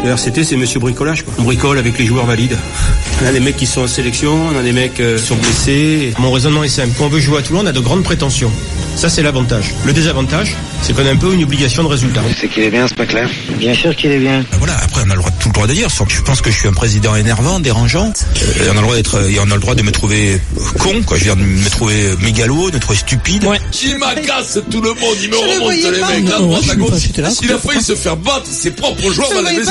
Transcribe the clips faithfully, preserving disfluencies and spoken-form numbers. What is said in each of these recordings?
Le R C T, c'est monsieur bricolage, quoi. On bricole avec les joueurs valides. On a des mecs qui sont en sélection, on a des mecs euh, qui sont blessés. Mon raisonnement est simple. Quand on veut jouer à Toulon, on a de grandes prétentions. Ça, c'est l'avantage. Le désavantage, c'est qu'on a un peu une obligation de résultat. C'est qu'il est bien, c'est pas clair. Bien sûr qu'il est bien. Ben voilà, après, on a le droit, tout le droit de dire. Sauf que je pense que je suis un président énervant, dérangeant. Euh, on a le droit d'être, et on a le droit de me trouver con, quoi. Je veux dire, de me trouver mégalo, de me trouver stupide. Ouais. Il m'agace tout le monde, il me remonte les mecs à droite, à gauche. S'il a failli se faire battre, ses propres joueurs dans la maison.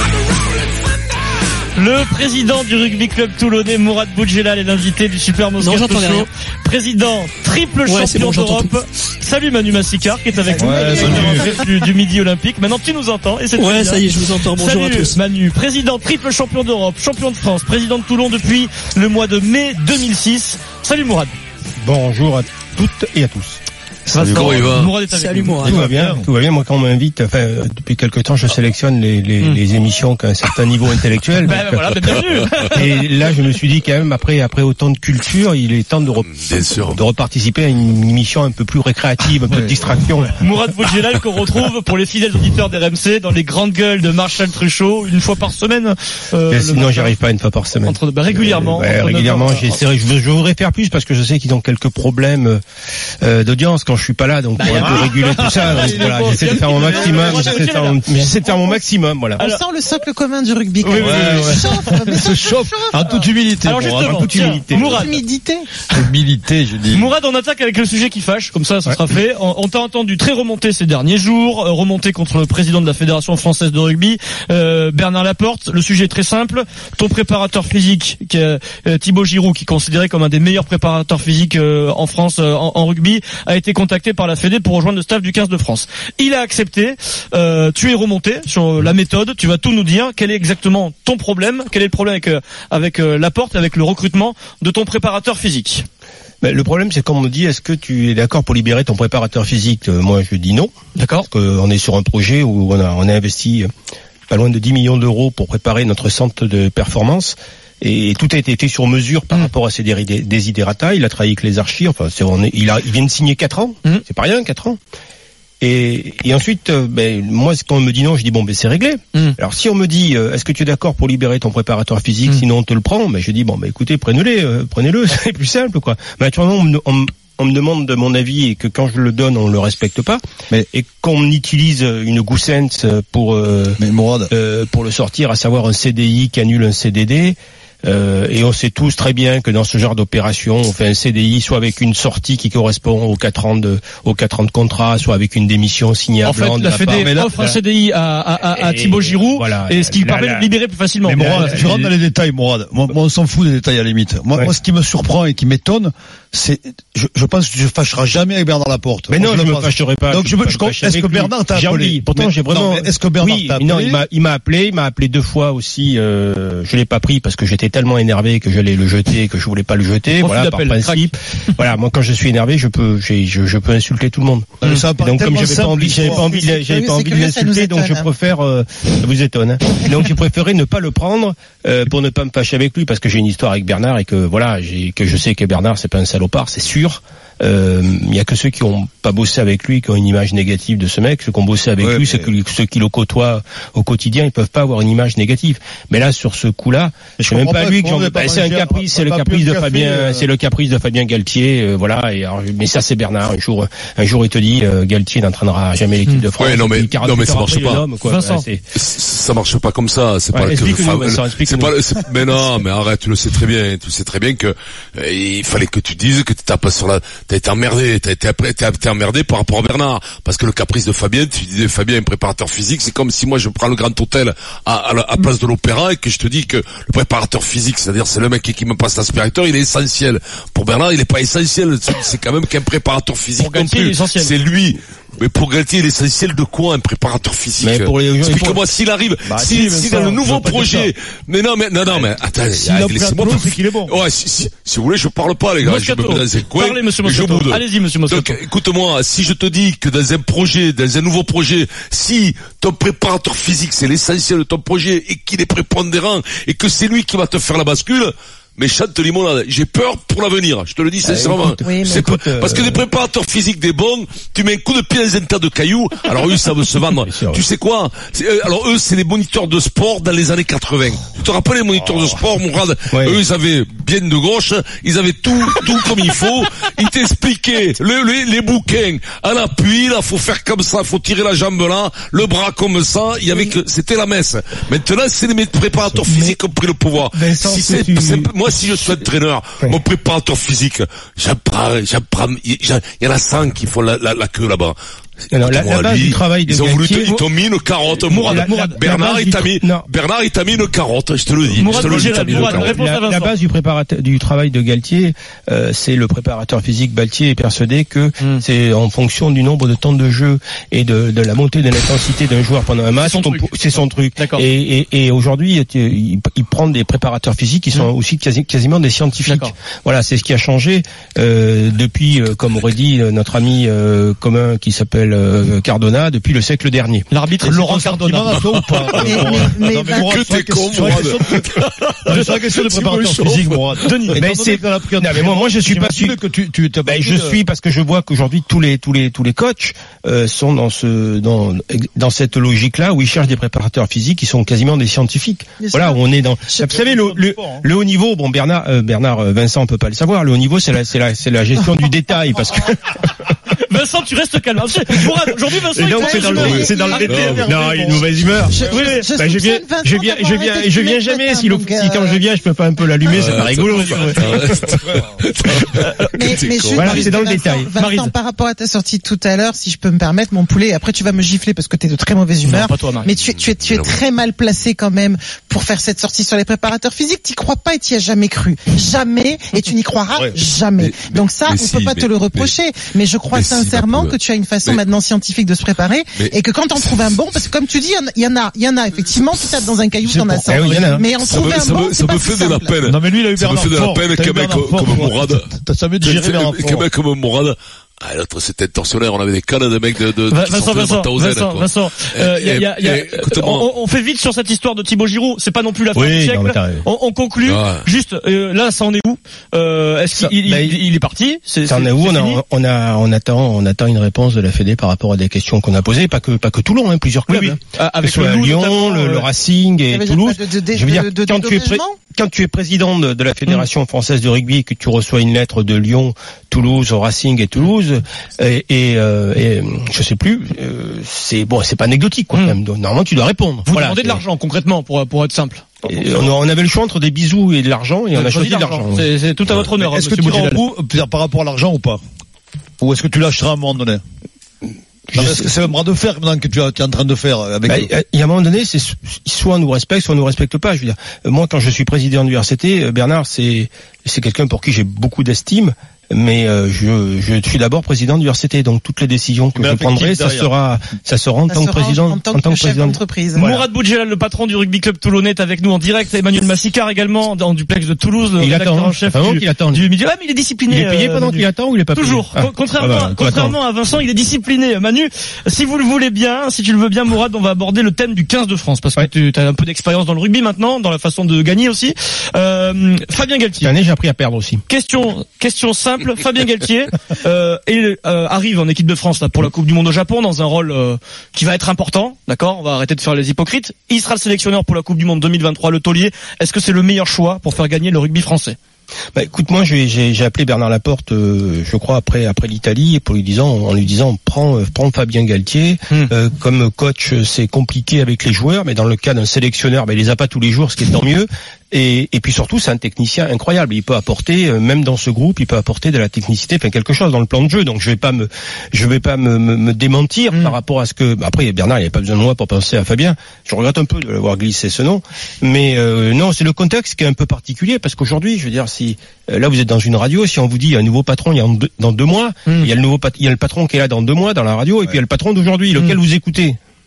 Le président du rugby club toulonnais, Mourad Boudjelal, est l'invité du Super Moscato Show. Président, triple ouais, champion bon, d'Europe. Salut Manu Massicard qui est avec nous, ouais, chef du, du Midi Olympique. Maintenant tu nous entends et c'est ouais, ça y est, je vous entends. Bonjour Salut, à tous. Manu, président, triple champion d'Europe, champion de France, président de Toulon depuis le mois de mai deux mille six. Salut Mourad. Bonjour à toutes et à tous. Salut, Salut, Mourad. Mourad est avec Salut nous. Mourad. Tout va bien, tout va bien. Moi, quand on m'invite, enfin, depuis quelque temps, je sélectionne les, les, mmh. les émissions qui ont un certain niveau intellectuel. Ben donc, voilà, ben bienvenue. Et là, je me suis dit quand même, après, après autant de culture, il est temps de, re- de reparticiper à une émission un peu plus récréative, un peu de distraction. Mourad Boudjelal qu'on retrouve pour les fidèles auditeurs d'R M C dans les grandes gueules de Marshall Truchot une fois par semaine. Euh, sinon, j'y arrive pas une fois par semaine. Entre, bah, régulièrement. Euh, ouais, régulièrement, j'essaierai. Je, je voudrais faire plus parce que je sais qu'ils ont quelques problèmes euh, d'audience quand je suis pas là, donc. Bah, un peu réguler tout ça, donc voilà, j'essaie de faire mon maximum, j'essaie de faire mon, j'essaie de faire mon maximum, voilà. On sent le socle commun du rugby. Oui, oui, oui. Chauffe, mais se chauffe, en toute humilité. Alors justement, en toute humilité. Mourad. Humilité. Humilité, je dis. Mourad, on attaque avec le sujet qui fâche, comme ça, ça ouais. sera fait. On, on t'a entendu très remonté ces derniers jours, euh, remonté contre le président de la Fédération française de rugby, euh, Bernard Laporte. Le sujet est très simple. Ton préparateur physique, qui est, euh, Thibaut Giroud, qui est considéré comme un des meilleurs préparateurs physiques euh, en France euh, en, en rugby, a été contacté par la Fédé pour rejoindre le staff du quinze de France. Il a accepté. Euh, tu es remonté sur la méthode. Tu vas tout nous dire. Quel est exactement ton problème? Quel est le problème avec, euh, avec euh, Laporte, avec le recrutement de ton préparateur physique? Ben, le problème, c'est qu'on me dit, est-ce que tu es d'accord pour libérer ton préparateur physique? euh, Moi, je dis non. D'accord. Parce qu'on est sur un projet où on a, on a investi pas loin de dix millions d'euros pour préparer notre centre de performance. Et tout a été fait sur mesure par mmh. rapport à ces desiderata. Il a travaillé avec les archis. Enfin, c'est, on est, il, a, il vient de signer quatre ans. Mmh. C'est pas rien, quatre ans. Et, et ensuite, ben, moi, quand on me dit non, je dis bon, ben c'est réglé. Mmh. Alors, si on me dit, euh, est-ce que tu es d'accord pour libérer ton préparateur physique, mmh. sinon on te le prend, ben je dis bon, ben écoutez, prenez-le, euh, prenez-le, c'est plus simple, quoi. Mais naturellement, on me, on, on me demande de mon avis et que quand je le donne, on le respecte pas. Mais et qu'on utilise une goussence pour euh, mais Mourad, euh, pour le sortir, à savoir un C D I qui annule un C D D. Euh, et on sait tous très bien que dans ce genre d'opération, on fait un C D I soit avec une sortie qui correspond aux quatre ans de aux quatre ans de contrat, soit avec une démission signée à blanc. En fait, la Fédé offre un C D I à, à, à, à Thibaut Giroud, voilà, et ce qui là, permet là, de libérer plus facilement. Mais Mourad, tu rentres dans les détails, Mourad. Moi, moi, on s'en fout des détails à la limite. Moi, ouais. moi, ce qui me surprend et qui m'étonne, c'est, je, je pense que tu ne fâcheras jamais avec Bernard Laporte. Mais moi, non, je, je me fâcherai pas. Donc, je, je, je, je est-ce que Bernard t'a appelé? Envie. Pourtant, mais, j'ai vraiment. Non, est-ce que Bernard oui, t'a appelé? Non, il m'a, il m'a appelé, il m'a appelé deux fois aussi. Euh, je l'ai pas pris parce que j'étais tellement énervé que j'allais le jeter, que je voulais pas le jeter. Voilà, par principe. Voilà, moi, quand je suis énervé, je peux, j'ai, je, je peux insulter tout le monde. Mmh. Ça donc, comme j'avais pas envie, j'avais pas envie, j'avais pas envie de l'insulter, donc je préfère. Euh, ça vous étonne. Hein. Donc, j'ai préféré ne pas le prendre euh, pour ne pas me fâcher avec lui parce que j'ai une histoire avec Bernard et que voilà, j'ai, que je sais que Bernard c'est pas un salopard, c'est sûr. Il euh, y a que ceux qui ont pas bossé avec lui qui ont une image négative de ce mec. Ceux qui ont bossé avec ouais, lui, ceux, que, ceux qui le côtoient au quotidien, ils peuvent pas avoir une image négative. Mais là, sur ce coup-là, je sais même pas lui que j'en... bah, c'est un caprice, c'est le caprice de Fabien, euh... c'est le caprice de Fabien Galtier, euh, voilà. Et alors, mais ça, c'est Bernard. Un jour, un jour, il te dit, euh, Galtier n'entraînera jamais l'équipe de France. Ouais, non mais, non mais ça marche pas. Homme, quoi. Vincent. Bah, ça marche pas comme ça. C'est ouais, pas que le Fab... Vincent, c'est pas. C'est... Mais non, mais arrête. Tu le sais très bien. Tu sais très bien que euh, il fallait que tu dises que tu tapes sur la. T'as été emmerdé. T'as été après, t'es, t'es emmerdé par rapport à Bernard, parce que le caprice de Fabien, tu disais Fabien est préparateur physique, c'est comme si moi je prends le Grand Hôtel à, à, à place de l'Opéra et que je te dis que le préparateur physique, c'est-à-dire c'est le mec qui, qui me passe l'aspirateur, il est essentiel. Pour Bernard, il est pas essentiel, c'est, c'est quand même qu'un préparateur physique. Pour Galtier, il est essentiel. C'est lui. Mais pour Galtier, l'essentiel de quoi un préparateur physique? Mais pour les explique-moi pour... s'il arrive, bah, si, si, si dans le nouveau projet. Mais non, mais non, non, mais attends, si ah, laissez-moi pas. C'est qu'il est bon. Ouais, si, si, si vous voulez, je parle pas, les gars. Moscato. Je me mets dans un coin. Parlez, monsieur Moscato. Allez-y, monsieur Moscato. Donc, écoute-moi, si je te dis que dans un projet, dans un nouveau projet, si ton préparateur physique, c'est l'essentiel de ton projet et qu'il est prépondérant et que c'est lui qui va te faire la bascule, mais chante limonade. J'ai peur pour l'avenir, je te le dis sincèrement. écoute, oui, c'est écoute, pas, euh... parce que des préparateurs physiques des bons, tu mets un coup de pied dans un tas de cailloux, alors eux, ça veut se vendre. sûr, tu oui. sais quoi? C'est, alors eux, c'est les moniteurs de sport dans les années quatre-vingts. Tu te rappelles les moniteurs oh. de sport, Mourad? Ouais. Eux, ils avaient bien de gauche, ils avaient tout, tout comme il faut. Ils t'expliquaient le, les, les bouquins à l'appui, là, faut faire comme ça, faut tirer la jambe là, le bras comme ça. Il y avait que, c'était la messe. Maintenant, c'est les préparateurs physiques qui ont pris le pouvoir. Vincent, si c'est, tu... c'est, moi, si je suis entraîneur, ouais. mon préparateur physique, j'apprends, j'apprends, il y en a cent qui font la, la, la queue là-bas. Alors, la, la base lui, du travail de ils ont voulu, Galtier, ils t'ont mis une carotte, Mourad. La, la, Bernard, la il t'a mis, non. Bernard, il t'a mis une carotte, je te le dis. Mourad, je te le dis, Mourad, Mourad, Mourad, la, la base du préparateur, du travail de Galtier, euh, c'est le préparateur physique Galtier est persuadé que mm. c'est en fonction du nombre de temps de jeu et de, de la montée de l'intensité d'un joueur pendant un match. C'est son truc. C'est son truc. D'accord. Et, et, et aujourd'hui, il, il prend des préparateurs physiques qui sont mm. aussi quasi, quasiment des scientifiques. D'accord. Voilà, c'est ce qui a changé euh, depuis, euh, comme aurait dit euh, notre ami euh, commun qui s'appelle euh, Cardona, depuis le siècle dernier. L'arbitre Laurent Cardona. Toi ou pas? Mais, mais, mais, non, mais Mourad, que t'es con, sur la question de- sur la question de préparateur physique, Mourad. Denis, mais c'est, non, mais moi, moi, je suis pas sûr que tu, tu, t'as ben, je de... suis parce que je vois qu'aujourd'hui tous les tous les tous les coachs euh, sont dans ce dans dans cette logique-là où ils cherchent des préparateurs physiques qui sont quasiment des scientifiques. Bien voilà, sûr. où on est dans. Vous savez le le, le haut niveau. Bon, Bernard euh, Bernard euh, Vincent peut pas le savoir. Le haut niveau, c'est la c'est la c'est la gestion du détail parce que. Vincent, tu restes calme. Mourad, aujourd'hui, Vincent, et donc, c'est dans le c'est dans le détail. Non, il a une mauvaise humeur. Je, oui, je, ben, je viens je viens je viens je viens jamais si, le, si quand je viens je peux pas un peu l'allumer, c'est pas rigolo. Mais, mais je, voilà, c'est dans le Vincent, détail. Vincent, par rapport à ta sortie de tout à l'heure, si je peux me permettre, mon poulet, après tu vas me gifler parce que t'es de très mauvaise humeur. Non, pas toi, Marie. Mais tu, tu es, tu es très mal placé quand même pour faire cette sortie sur les préparateurs physiques. T'y crois pas et t'y as jamais cru. Jamais. Et tu n'y croiras ouais. jamais. Mais, mais, Donc ça, on si, peut pas mais, te le reprocher. Mais, mais je crois sincèrement si, que tu as une façon mais, maintenant scientifique de se préparer mais, et que quand on trouve un bon, parce que comme tu dis, il y en a, il y en a effectivement, tu tapes dans un caillou, t'en as cent. Mais on trouve un bon, ça me fait de la peine. Non mais lui, il a eu ça me fait de la peine qu'un mec comme Mourad, t'as jamais digéré Bernard Fort. Qu'un mec comme Mourad. Ah, l'autre, c'était torsionnaire, on avait des cannes de mecs de, de, Vincent, Vincent, Vincent, Vincent, euh, y a, y a, y a, on, on fait vite sur cette histoire de Thibaut Giroud, c'est pas non plus la fin oui, du siècle. Non, on, on conclut, ouais. juste, euh, là, ça en est où? Euh, est-ce qu'il, il, il, il est parti? C'est, ça en est où? On a, on a, on attend, on attend une réponse de la Fédé par rapport à des questions qu'on a posées, pas que, pas que Toulon, hein, plusieurs clubs. Oui, oui. Hein. Avec le Lyon, Lyon, le, le Racing et Toulouse. De, de, de, Je veux dire, de, de, quand de, tu es pré- quand tu es président de, de la Fédération mmh. française de rugby et que tu reçois une lettre de Lyon, Toulouse, au Racing et Toulouse, et, et, euh, et je sais plus, euh, c'est bon, c'est pas anecdotique quoi. Mmh. Quand même. Donc, normalement, tu dois répondre. Vous voilà, demandez de l'argent concrètement pour pour être simple. Et on, on avait le choix entre des bisous et de l'argent et on, on a choisi de l'argent. l'argent. C'est, c'est tout à votre honneur. Est-ce que tu iras au bout par rapport à l'argent ou pas? Ou est-ce que tu lâcheras à un moment donné? Non, est-ce que c'est un bras de fer maintenant que tu es en train de faire avec bah, il y a un moment donné, c'est soit on nous respecte, soit on nous respecte pas. Je veux dire, moi quand je suis président de l'U R C T, Bernard, c'est c'est quelqu'un pour qui j'ai beaucoup d'estime. Mais euh, je, je suis d'abord président du R C T, donc toutes les décisions que je prendrai, ça sera, ça sera en tant que président, en tant que, en tant que chef d'entreprise. Voilà. Mourad Boudjelal, le patron du rugby club toulonnais, est avec nous en direct. Emmanuel Massicard également, dans du duplex de Toulouse, le il rédacteur attend, en chef du, du, attend. du milieu. Ah, mais il est discipliné. Il est payé pendant euh, qu'il attend ou il est pas payé? Toujours. Ah. Contrairement, ah bah, contrairement à Vincent, il est discipliné. Manu, si vous le voulez bien, si tu le veux bien, Mourad, on va aborder le thème du quinze de France, parce que ouais. tu as un peu d'expérience dans le rugby maintenant, dans la façon de gagner aussi. Euh, Fabien Galtier. Cette année, j'ai appris à perdre aussi. Question, question simple. Fabien Galtier. Euh, et euh, arrive en équipe de France là, pour la Coupe du Monde au Japon dans un rôle euh, qui va être important, d'accord. On va arrêter de faire les hypocrites. Il sera le sélectionneur pour la Coupe du Monde deux mille vingt-trois, le taulier. Est-ce que c'est le meilleur choix pour faire gagner le rugby français? Bah, écoute, moi, j'ai, j'ai, j'ai appelé Bernard Laporte, euh, je crois après après l'Italie, pour lui disant, en lui disant, prends, euh, prends Fabien Galtier. Hmm. Euh, comme coach, c'est compliqué avec les joueurs, mais dans le cas d'un sélectionneur, bah, il les a pas tous les jours, ce qui est tant mieux. Et, et puis surtout, c'est un technicien incroyable. Il peut apporter, euh, même dans ce groupe, il peut apporter de la technicité, enfin quelque chose dans le plan de jeu. Donc je vais pas me, je vais pas me, me, me démentir mmh. par rapport à ce que. Après, Bernard, il n'y a pas besoin de moi pour penser à Fabien. Je regrette un peu de l'avoir glissé ce nom, mais euh, non, c'est le contexte qui est un peu particulier parce qu'aujourd'hui, je veux dire, si euh, là vous êtes dans une radio, si on vous dit il y a un nouveau patron, il y a deux, dans deux mois, mmh. il y a le nouveau, il y a le patron qui est là dans deux mois dans la radio, ouais. et puis il y a le patron d'aujourd'hui, lequel mmh. vous écoutez?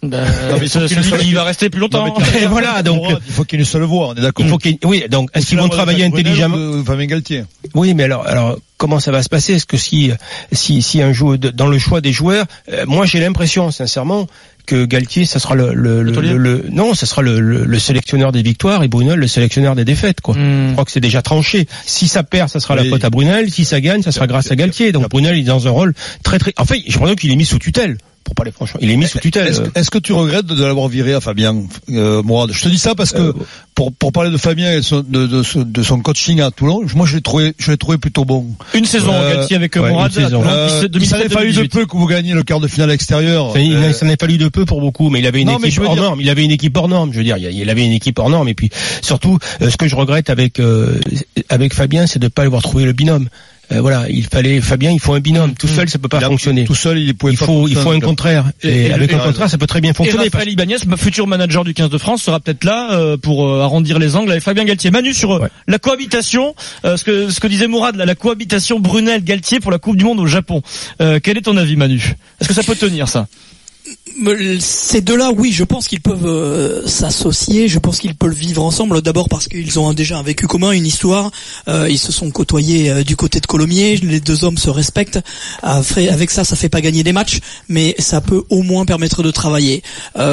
Ben, non, mais c'est celui qui va rester plus longtemps. Non, mais et voilà, donc. Il faut qu'il y ait une seule voix, on est d'accord. Il faut qu'il... Oui, donc, est-ce qu'ils vont travailler intelligemment? Fabien Galtier. Oui, mais alors, alors, comment ça va se passer? Est-ce que si, si, si un joueur, dans le choix des joueurs, euh, moi j'ai l'impression, sincèrement, que Galtier, ça sera le, le, le, le, le non, ça sera le, le, le sélectionneur des victoires et Brunel le sélectionneur des défaites, quoi. Mm. Je crois que c'est déjà tranché. Si ça perd, ça sera et... la faute à Brunel. Si ça gagne, ça sera grâce à Galtier. Donc Brunel est dans un rôle très très. En fait, je pense qu'il est mis sous tutelle. Pour parler franchement, il est mis sous tutelle. Est-ce, est-ce que tu regrettes de l'avoir viré à Fabien, euh, Mourad? Je te dis ça parce que euh, pour pour parler de Fabien et de son, de, de, de son coaching à Toulon, moi je l'ai trouvé, je l'ai trouvé plutôt bon. Une saison euh, Galtier avec ouais, Mourad. Euh, il s'en est fallu de peu que vous gagniez le quart de finale extérieur. Il euh, s'en est fallu de peu pour beaucoup, mais il avait une non, équipe hors dire... norme. Il avait une équipe hors norme. Je veux dire, il avait une équipe hors norme. Et puis surtout, euh, ce que je regrette avec euh, avec Fabien, c'est de pas avoir trouvé le binôme. Euh, voilà, il fallait Fabien, il faut un binôme. Tout seul, ça peut pas il fonctionner. Tout seul, il pouvait il pas faut, il faut un contraire. Et, et, et avec un contraire, ça peut très bien fonctionner. Et Raphaël Ibanez, futur manager du quinze de France, sera peut-être là euh, pour euh, arrondir les angles avec Fabien Galtier. Manu, sur euh, ouais. la cohabitation, euh, ce que ce que disait Mourad, là, la cohabitation Brunel-Galtier pour la Coupe du Monde au Japon. Euh, quel est ton avis, Manu? Est-ce que ça peut tenir, ça? Ces deux-là, oui, je pense qu'ils peuvent euh, s'associer. Je pense qu'ils peuvent vivre ensemble. D'abord parce qu'ils ont déjà un vécu commun, une histoire. Euh, ils se sont côtoyés euh, du côté de Colomiers. Les deux hommes se respectent. Après, avec ça, ça fait pas gagner des matchs, mais ça peut au moins permettre de travailler.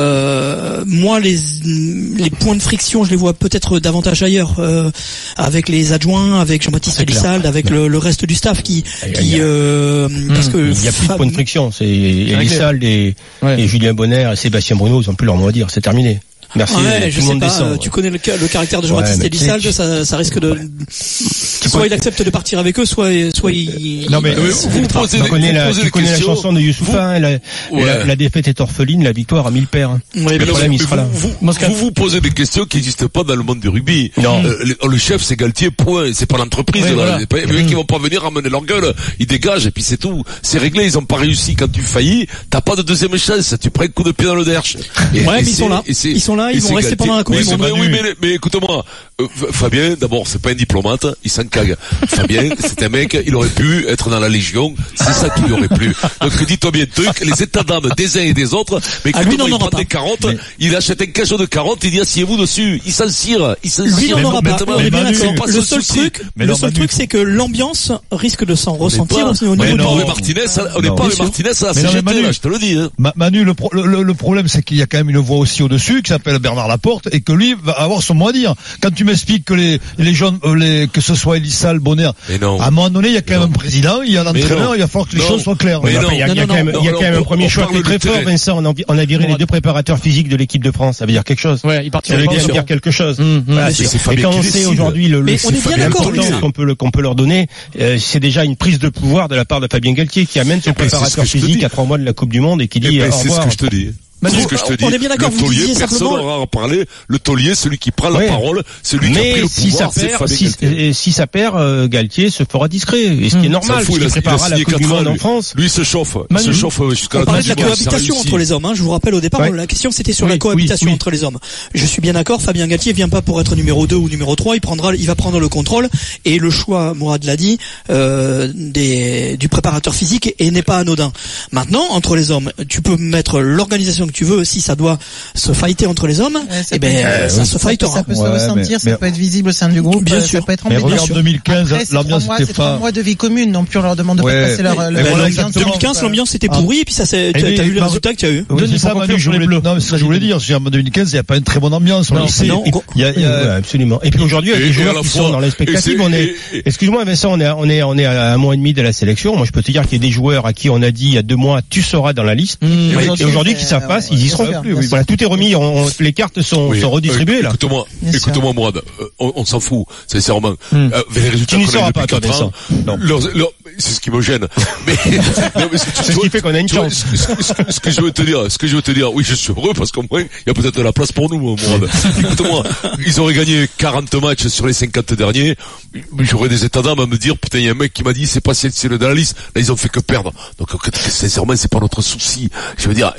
Euh, moi, les les points de friction, je les vois peut-être davantage ailleurs, euh, avec les adjoints, avec Jean-Baptiste Elissalde, avec le, le reste du staff qui qui euh, mmh, parce que il y a plus de points de friction. C'est Elissalde et Ouais. et Julien Bonner et Sébastien Bruno, ils ont plus leur mot à dire, c'est terminé. Merci. Ouais, je sais pas, descend, ouais. Tu connais le, le caractère de Jean-Baptiste ouais, Elissalde, tu... ça, ça risque de, soit il accepte de partir avec eux, soit, soit il, non mais, il, vous, vous posez, tu connais, la, tu connais la chanson de Youssoupha, la, ouais. la, la défaite est orpheline, la victoire a mille pères. Hein. Ouais, le problème, il sera là. Vous, vous, vous vous posez des questions qui n'existent pas dans le monde du rugby. Non. Euh, le, le chef, c'est Galtier, point. C'est pas l'entreprise, ouais, là. Voilà. Les mecs qui vont pas venir ramener leur gueule. Ils dégagent et puis c'est tout. C'est réglé, ils ont pas réussi. Quand tu faillis, t'as pas de deuxième chance. Tu prends un coup de pied dans le derche. Ouais, mais ils sont là. Ils sont là, ils vont rester pendant Mais, mais, oui, mais, mais écoute-moi, euh, Fabien, d'abord, c'est pas un diplomate, il s'en cague. Fabien, c'est un mec, il aurait pu être dans la Légion, c'est ça qu'il aurait pu. Donc dis-toi bien truc, les états d'âme des uns et des autres, mais ah, lui, il prend pas. des carottes, mais... il achète un cachot de carottes, il dit asseyez-vous dessus, il s'en cire, il s'en cire. Lui, n'en aura pas. On est bien d'accord. Le seul souci. truc, mais le seul truc, c'est que l'ambiance risque de s'en ressentir au niveau du niveau. Martinez, on n'est pas avec Martinez à la C G T, là, je te le dis. Manu, le problème, c'est qu'il y a quand même une voix aussi au-dessus, qui s'appelle Bernard Laporte, et que lui va avoir son mot à dire. Quand tu m'expliques que les, les jeunes, euh, les, que ce soit Elissalde, Bonner, à un moment donné, il y a quand même un président, il y a un entraîneur, il va falloir que les non. choses soient claires. Mais non, il y a, non, il y a non, quand même, non, il y a quand même un premier choix qui est très fort, Vincent. On a, on a viré les deux préparateurs physiques de l'équipe de France. Ça veut dire quelque chose. Ouais, il partira. Ça veut dire quelque chose. Mmh, voilà, c'est, c'est, et quand on sait aujourd'hui le, le l'importance qu'on peut, qu'on peut leur donner, euh, c'est déjà une prise de pouvoir de la part de Fabien Galtier qui amène son préparateur physique à trois mois de la Coupe du Monde et qui dit au revoir. C'est ce que je te dis. Mais c'est ce que je te dis. On est bien d'accord, le taulier, personne n'aura à parler. Le taulier, celui qui prend la ouais. parole, celui mais qui a pris le si pouvoir, ça c'est perd, Fabien si, Galtier. Si ça perd, euh, Galtier se fera discret. Et ce qui est normal, fout, il se préparera la Coupe du Monde en France. Lui, il se chauffe. Manu, il se chauffe jusqu'à la fin. On parlait de la cohabitation entre les hommes, hein. Je vous rappelle au départ, ouais. la question c'était sur oui, la cohabitation oui, oui. entre les hommes. Je suis bien d'accord, Fabien Galtier vient pas pour être numéro deux ou numéro trois, il prendra, il va prendre le contrôle et le choix, Mourad l'a dit, euh, des, du préparateur physique et n'est pas anodin. Maintenant, entre les hommes, tu peux mettre l'organisation que tu veux, si ça doit se fighter entre les hommes, ouais, et ben euh, ça oui. se fightera. Ça peut se ouais, ressentir, mais, ça peut être visible au sein du groupe, bien ça sûr. peut être embêtant. Mais en deux mille quinze, après, l'ambiance mois, était pas. pas. C'est mois de vie commune, non plus on leur demande de ouais. pas passer leur. leur leur deux mille quinze, l'ambiance était pourrie, et puis ça c'est, tu as eu les résultats que tu as eu. Oui, c'est ça, Manu, je voulais, non, mais ce que je voulais dire, c'est en deux mille quinze, il n'y a pas une très bonne ambiance, on le sait. Il y a, il y a, absolument. Et puis aujourd'hui, avec les joueurs qui sont dans l'expectative, on est, excuse-moi, Vincent, on est, on est, on est à un mois et demi de la sélection. Moi, je peux te dire qu'il y a des joueurs à qui on a dit il y a deux mois, tu seras dans la liste. Et aujourd'hui, qui savent pas, ils y seront. Voilà, tout est remis, les cartes sont, oui, sont redistribués, euh, là. Écoute-moi, écoute-moi, Mourad, euh, on, on s'en fout, sincèrement. Mm. Euh, avec les résultats qu'on a eu depuis quatre ans, leur, leur, c'est ce qui me gêne. Mais, non, mais c'est ce qui fait qu'on a une chance. Ce, ce, ce, ce que je veux te dire, ce que je veux te dire, oui, je suis heureux parce qu'au moins, il y a peut-être de la place pour nous, Mourad. Écoute-moi, ils auraient gagné quarante matchs sur les cinquante derniers. J'aurais des états d'âme à me dire, putain, il y a un mec qui m'a dit, c'est pas si c'est le dans la liste. Là, ils ont fait que perdre. Donc, sincèrement, c'est pas notre souci. Je veux dire, et puis, et puis,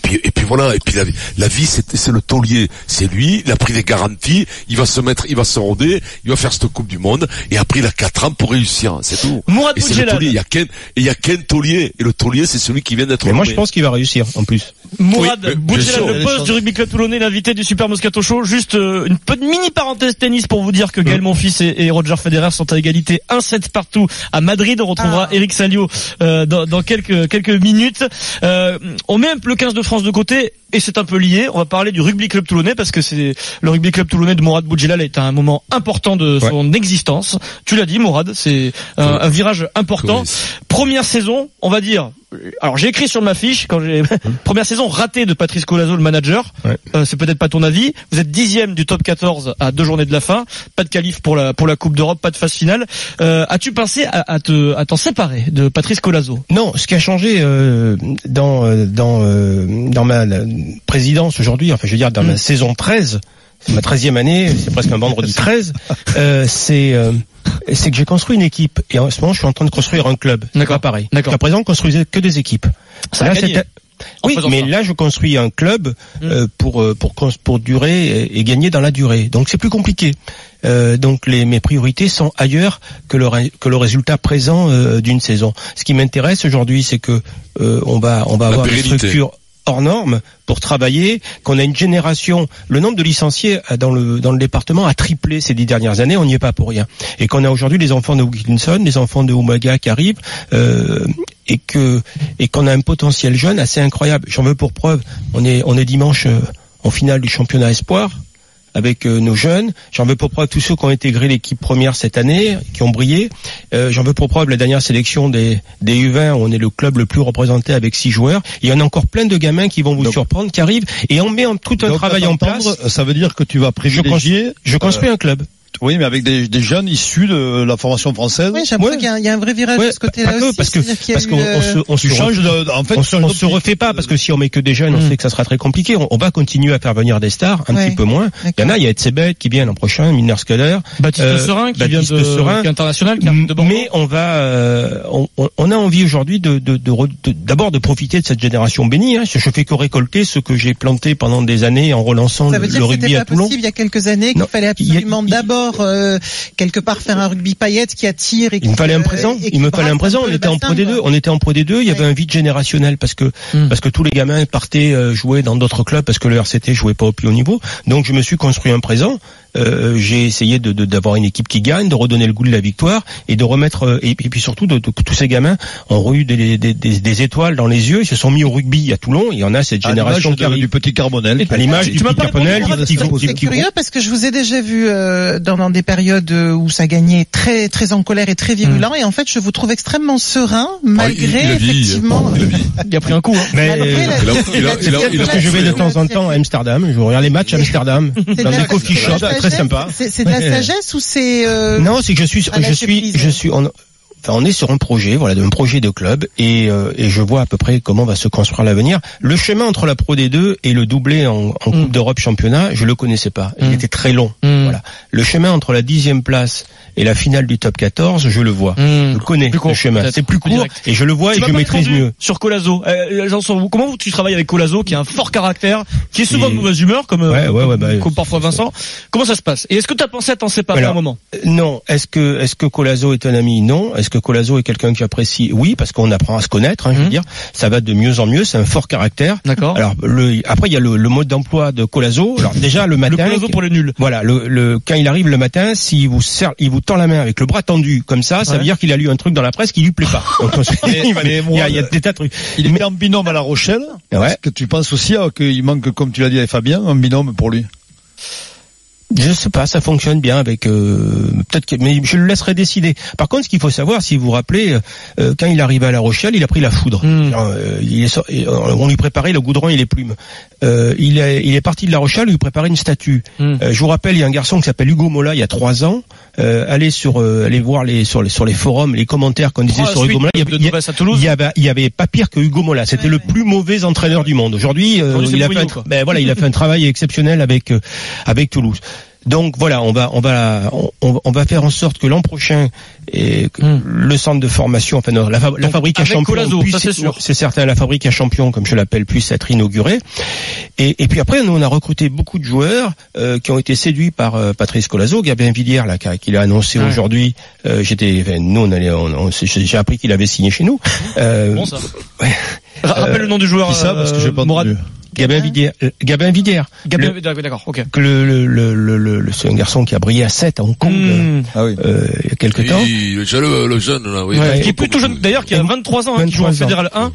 puis et puis voilà, et puis la, la vie c'est c'est le taulier, c'est lui, il a pris des garanties, il va se mettre, il va se roder, il va faire cette Coupe du Monde, et après il a quatre ans pour réussir, c'est tout. Mourad et c'est le taulier, il y a qu'un, et il y a qu'un taulier, et le taulier c'est celui qui vient d'être. Mais moi je pense qu'il va réussir en plus. Mourad oui, Boudjelal, le boss du Rugby Club Toulonnais, l'invité du Super Moscato Show. Juste euh, une petite mini parenthèse tennis pour vous dire que Gaël Monfils et, et Roger Federer sont à égalité un sept partout à Madrid. On retrouvera ah. Eric Salio euh, dans, dans quelques quelques minutes. Euh, on met le quinze de France de côté et c'est un peu lié. On va parler du Rugby Club Toulonnais parce que c'est le Rugby Club Toulonnais de Mourad Boudjelal est à un moment important de son ouais. existence. Tu l'as dit, Mourad, c'est un, un virage important. Oui. Première saison, on va dire. Alors j'ai écrit sur ma fiche quand j'ai première saison ratée de Patrice Collazo, le manager. Ouais. Euh, c'est peut-être pas ton avis. Vous êtes dixième du top quatorze à deux journées de la fin. Pas de qualif pour la pour la Coupe d'Europe, pas de phase finale. Euh, as-tu pensé à, à te à t'en séparer de Patrice Collazo? Non, ce qui a changé euh, dans dans euh, dans ma présidence aujourd'hui, enfin je veux dire dans mmh. ma saison treize, c'est ma treizième année, c'est presque un vendredi treize. Euh, c'est euh, c'est que j'ai construit une équipe et en ce moment je suis en train de construire un club. D'accord. Pas pareil. D'accord. Jusqu'à présent on construisait que des équipes. Ça là, a gagné. Oui, mais ça. Là je construis un club euh, pour pour pour durer et, et gagner dans la durée. Donc c'est plus compliqué. Euh, donc les mes priorités sont ailleurs que le que le résultat présent euh, d'une saison. Ce qui m'intéresse aujourd'hui, c'est que euh, on va on va la avoir pérennité. Une structure hors norme pour travailler, qu'on a une génération, le nombre de licenciés dans le dans le département a triplé ces dix dernières années, on n'y est pas pour rien. Et qu'on a aujourd'hui les enfants de Wilkinson, les enfants de Umaga qui arrivent, euh, et que et qu'on a un potentiel jeune assez incroyable. J'en veux pour preuve, on est on est dimanche euh, en finale du championnat espoir avec euh, nos jeunes. J'en veux pour preuve tous ceux qui ont intégré l'équipe première cette année, qui ont brillé. Euh, j'en veux pour preuve la dernière sélection des, des U vingt, où on est le club le plus représenté avec six joueurs. Il y en a encore plein de gamins qui vont vous donc, surprendre, qui arrivent, et on met en, tout un travail en place. Ça veut dire que tu vas privilégier... Je, construis, je construis euh, un club. Oui, mais avec des, des jeunes issus de la formation française. Oui, j'ai l'impression ouais. qu'il y a, il y a un vrai virage ouais, de ce côté-là aussi. Parce que, parce qu'on on se, on se change de, en fait, on, on se refait pas, parce que si on met que des jeunes, on mmh. sait que ça sera très compliqué. On, on va continuer à faire venir des stars, un ouais. petit peu moins. D'accord. Il y en a, il y a Etzebet qui vient l'an prochain, Milner Sculler. Baptiste euh, Serin, qui Baptiste vient de, Serin, qui est international, qui arrive de Bordeaux. Mais on va, euh, on, on a envie aujourd'hui de, de, de, de, d'abord de profiter de cette génération bénie, hein. Je fais que récolter ce que j'ai planté pendant des années en relançant le, le rugby à Toulon. Ça veut dire que c'était pas possible il y a quelques années, qu'il fallait absolument d'abord, euh, quelque part faire un rugby paillette qui attire et qui, il me fallait un présent euh, il me fallait un présent on était en Pro D deux on était en Pro D deux il y avait ouais. un vide générationnel parce que mm. parce que tous les gamins partaient euh, jouer dans d'autres clubs parce que le R C T jouait pas au plus haut niveau. Donc je me suis construit un présent. Euh, j'ai essayé de, de d'avoir une équipe qui gagne, de redonner le goût de la victoire et de remettre euh, et, et puis surtout de, de, que tous ces gamins ont eu des, des, des, des étoiles dans les yeux, ils se sont mis au rugby à Toulon. Il y en a cette génération qui arrive du petit Carbonel, à l'image du petit Carbonel. C'est curieux parce que je vous ai déjà vu euh, dans, dans des périodes où ça gagnait très très en colère et très virulent, mmh. et en fait je vous trouve extrêmement serein malgré ah, il, il effectivement. Il, il a pris un coup. Hein. Mais parce que je vais de temps en temps à Amsterdam, je regarde les matchs à Amsterdam dans des coffee shops. Très sympa. C'est, c'est de la sagesse ou c'est euh, non, c'est que je suis, je suis, je suis, on, enfin, on est sur un projet, voilà, un projet de club, et, euh, et je vois à peu près comment va se construire l'avenir. Le chemin entre la Pro D deux et le doublé en, en Coupe mm. d'Europe championnat, je le connaissais pas. Il mm. était très long. Mm. Voilà. Le chemin entre la dixième place et la finale du top quatorze, je le vois. Mmh. Je connais le chemin. C'est plus court direct. Et je le vois tu et je maîtrise mieux. Sur Collazo, euh, comment tu travailles avec Collazo, qui a un fort caractère, qui est souvent et... de mauvaise humeur, comme, ouais, ouais, ouais, bah, comme parfois Vincent. Comment ça se passe? Et est-ce que tu as pensé à t'en séparer Alors, à un moment? Non. Est-ce que est-ce que Collazo est un ami? Non. Est-ce que Collazo est quelqu'un que j'apprécie? Oui, parce qu'on apprend à se connaître. Hein, mmh. Je veux dire, ça va de mieux en mieux. C'est un fort caractère. D'accord. Alors le, après il y a le, le mode d'emploi de Collazo. Alors déjà le matin. Le Collazo pour les nuls. Voilà. Le, le quand il arrive le matin, s'il vous serre, il vous tend la main avec le bras tendu comme ça, ça ouais. veut dire qu'il a lu un truc dans la presse qui lui plaît pas. Donc, mais, il, va, mais moi, il, y a, il y a des tas de trucs. Il est en binôme à La Rochelle. Ouais. Est-ce que tu penses aussi qu'il manque, comme tu l'as dit avec Fabien, un binôme pour lui? Je sais pas, ça fonctionne bien avec euh, peut-être que, mais je le laisserai décider. Par contre, ce qu'il faut savoir, si vous vous rappelez, euh, quand il arrivait à La Rochelle, il a pris la foudre. Mmh. Euh, il est, on lui préparait le goudron et les plumes. Euh, il est, il est parti de La Rochelle, on lui préparait une statue. Mmh. Euh, je vous rappelle, il y a un garçon qui s'appelle Hugo Mola, il y a trois ans. Euh, allez sur, euh, allez voir les sur les sur les forums, les commentaires qu'on disait oh, sur Hugo Mola. Il y, avait, il, y, il y avait, il y avait pas pire que Hugo Mola. C'était ouais, le plus mauvais entraîneur du monde. Aujourd'hui, euh, il a fait, un, ben voilà, il a fait un travail exceptionnel avec euh, avec Toulouse. Donc voilà, on va on va on, on va faire en sorte que l'an prochain et hum. le centre de formation, enfin non, la, la Donc, fabrique à champion, Colazo, puisse, ça c'est sûr. C'est certain, la fabrique à champion, comme je l'appelle, puisse être inaugurée. Et, et puis après, nous on a recruté beaucoup de joueurs euh, qui ont été séduits par euh, Patrice Colazo, Gabin Villiers là, qu'il a annoncé ouais. aujourd'hui. Euh, j'étais, enfin, nous on allait, on, on, j'ai appris qu'il avait signé chez nous. Euh, bon ça. Ouais. Rappelle euh, le nom du joueur. Ça parce que j'ai pas Mourad. Gabin Villiers. Euh, Gabin Villiers. Gabin, le, d'accord, ok. Que le, le, le, le, le, c'est un garçon qui a brillé à sept à Hong Kong mmh. ah oui. euh, il y a quelques oui, temps. Le jeune, le jeune là, oui. Ouais, qui est plutôt jeune, d'ailleurs, qui a vingt-trois ans, hein, qui joue en Fédéral un.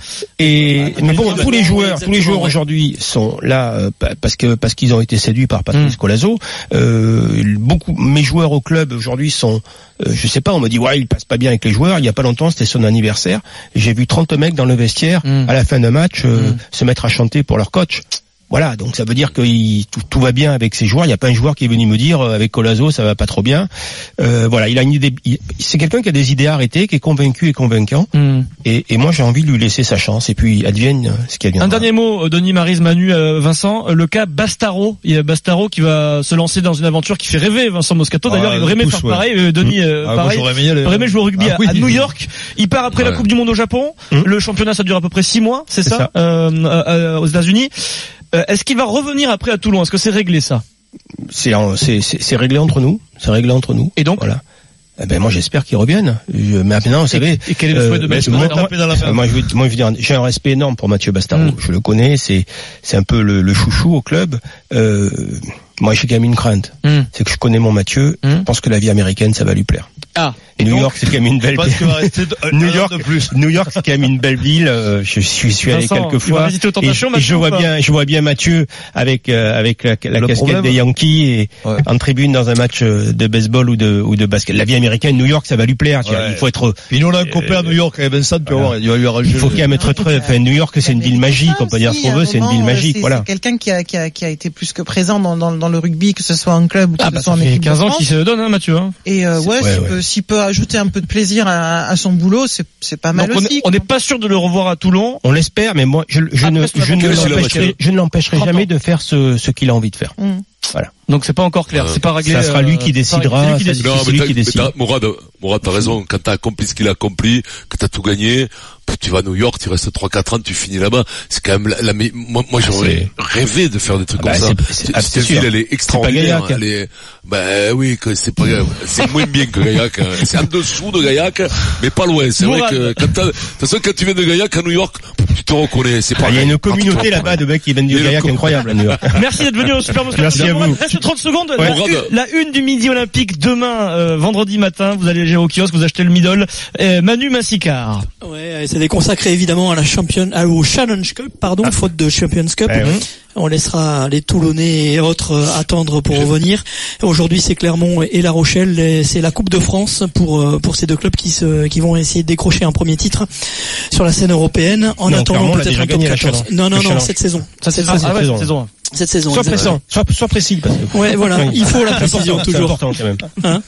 Et mais bon, tous les joueurs, tous les joueurs aujourd'hui sont là euh, parce que parce qu'ils ont été séduits par Patrice mmh. Colazo. Euh, beaucoup, mes joueurs au club aujourd'hui sont, euh, je sais pas, on me dit ouais, il passe pas bien avec les joueurs. Il y a pas longtemps, c'était son anniversaire. J'ai vu trente mecs dans le vestiaire mmh. à la fin d'un match euh, mmh. se mettre à chanter pour leur coach. Voilà, donc ça veut dire que il, tout, tout va bien avec ses joueurs. Il n'y a pas un joueur qui est venu me dire euh, avec Colazo ça va pas trop bien. Euh, voilà, il a une idée. Il, c'est quelqu'un qui a des idées arrêtées, qui est convaincu et convaincant. Mm. Et, et moi j'ai envie de lui laisser sa chance. Et puis advienne ce qui adviendra. Un dernier mot, Denis, Maryse, Manu, euh, Vincent. Le cas Bastaro. Il y a Bastaro qui va se lancer dans une aventure qui fait rêver Vincent Moscato. D'ailleurs, ah, il aurait aimé faire ouais. pareil. Euh, Denis, euh, ah, pareil. Moi, il aurait aimé jouer au rugby ah, à, oui, à New York. Il part après ouais. la Coupe du Monde au Japon. Mm. Le championnat ça dure à peu près six mois, c'est, c'est ça, ça. Euh, euh, aux États-Unis. Euh, est-ce qu'il va revenir après à Toulon? Est-ce que c'est réglé ça? C'est, c'est, c'est, c'est réglé entre nous. C'est réglé entre nous. Et donc voilà. Eh ben moi j'espère qu'il revienne. Je, maintenant vous savez. Et quel est le souhait de Mathieu euh, Bastaro? moi, moi je veux, moi je veux dire, j'ai un respect énorme pour Mathieu Bastaro. Mm. Je le connais, c'est c'est un peu le, le chouchou au club. Euh, moi j'ai quand même une crainte, mm. c'est que je connais mon Mathieu. Mm. Je pense que la vie américaine ça va lui plaire. Ah. Et New York, c'est quand même une belle ville. New York, New York, c'est quand même une belle ville. Euh, je suis, je suis allé Vincent, quelques fois. Et, et je vois bien, je vois bien Mathieu avec euh, avec la, la casquette problème. des Yankees et ouais. en tribune dans un match de baseball ou de ou de basket. La vie américaine, New York, ça va lui plaire. Tu ouais. vois, il faut être. Puis nous on a un copain à New York avec Vincent, tu vas voir, il va lui arranger. Il faut qu'il y ait un maître très. Enfin, New York, c'est une ville magique. On peut dire ce qu'on veut, c'est une ville magique. Voilà. C'est quelqu'un qui a qui a qui a été plus que présent dans dans dans le rugby, que ce soit en club ou que ah ce bah, soit en équipe. quinze ans qu'il se donne, hein, Mathieu. Et ouais, s'il peut ajouter un peu de plaisir à, à son boulot, c'est, c'est pas mal. Donc aussi. On n'est pas sûr de le revoir à Toulon. On l'espère, mais moi, je, je, ne, je, ne, l'empêcherai, je ne l'empêcherai jamais de faire ce, ce qu'il a envie de faire. Mmh. Voilà. Donc c'est pas encore clair, c'est pas réglé. Ça sera lui qui décidera. C'est lui qui décide. Mourad, Mourad, t'as raison. Quand t'as accompli ce qu'il a accompli, que t'as tout gagné, tu vas à New York, tu restes trois quatre ans, tu finis là-bas. C'est quand même la, la moi, moi j'aurais ah, rêvé de faire des trucs ah, comme bah, ça. C'est, c'est, cette ville, elle est extraordinaire. C'est elle est, ben oui, que c'est pas, c'est moins bien que Gaillac. Hein. C'est en dessous de Gaillac, mais pas loin. C'est Mourad. Vrai que quand t'as, de toute façon, quand tu viens de Gaillac à New York, tu te reconnais. C'est pas. Il y a une communauté là-bas de mecs qui viennent de Gaillac incroyable à New York. Merci d'être venu au Super Moscato. Merci à vous. Reste trente secondes. Ouais. La, une, la une du Midi Olympique demain, euh, vendredi matin. Vous allez aller au kiosque, vous achetez le middle. Euh, Manu Massicard. Ouais, c'est consacré évidemment à la champion, à, au Challenge Cup, pardon, ah. faute de Champions Cup. Eh oui. On laissera les Toulonnais et autres attendre pour revenir. Aujourd'hui, c'est Clermont et La Rochelle. C'est la Coupe de France pour pour ces deux clubs qui se qui vont essayer de décrocher un premier titre sur la scène européenne en non, attendant peut-être un top quatorze. Non, non, non, cette saison. Ça, c'est cette saison. saison. Cette saison. Sois précis, sois, sois précis. Parce que... Ouais, voilà. Il faut la précision c'est toujours. C'est important quand même. Hein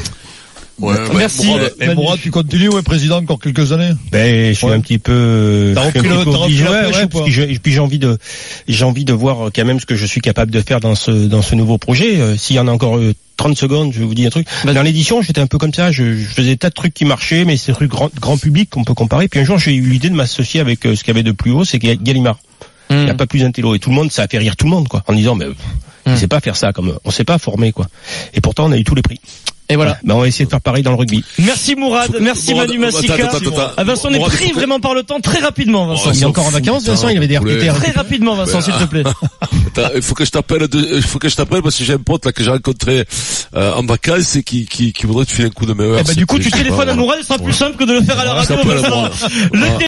Ouais, ouais, merci. Mourad, et Mourad, tu continues, ouais, président, encore quelques années? Ben, je suis ouais. un petit peu, t'as repris le, t'as repris ouais, ouais, parce que je, puis j'ai envie de, j'ai envie de voir quand même ce que je suis capable de faire dans ce, dans ce nouveau projet. Euh, s'il y en a encore euh, trente secondes, je vais vous dire un truc. Bah, dans l'édition, j'étais un peu comme ça, je, je faisais tas de trucs qui marchaient, mais c'est trucs grand, grand public qu'on peut comparer. Puis un jour, j'ai eu l'idée de m'associer avec euh, ce qu'il y avait de plus haut, c'est Gallimard. Mmh. Il n'y a pas plus intello. Et tout le monde, ça a fait rire tout le monde, quoi. En disant, mais, mmh. on sait pas faire ça, comme, on sait pas former, quoi. Et pourtant, on a eu tous les prix. Et voilà. Ben on va essayer de faire pareil dans le rugby. Merci Mourad, merci Mourad, Manu Massicard. Ah, Vincent, on est pris vraiment par le temps, très rapidement, Vincent. Oh, il est encore en vacances, Vincent, il avait des R T T. Très rapidement, Vincent, s'il te plaît. Attends, il faut que je t'appelle, il faut que je t'appelle parce que j'ai un pote là que j'ai rencontré euh, en vacances et qui qui qui voudrait te filer un coup de main. Eh ben du coup, tu téléphones à Mourad, ce sera plus simple que de le faire à la radio.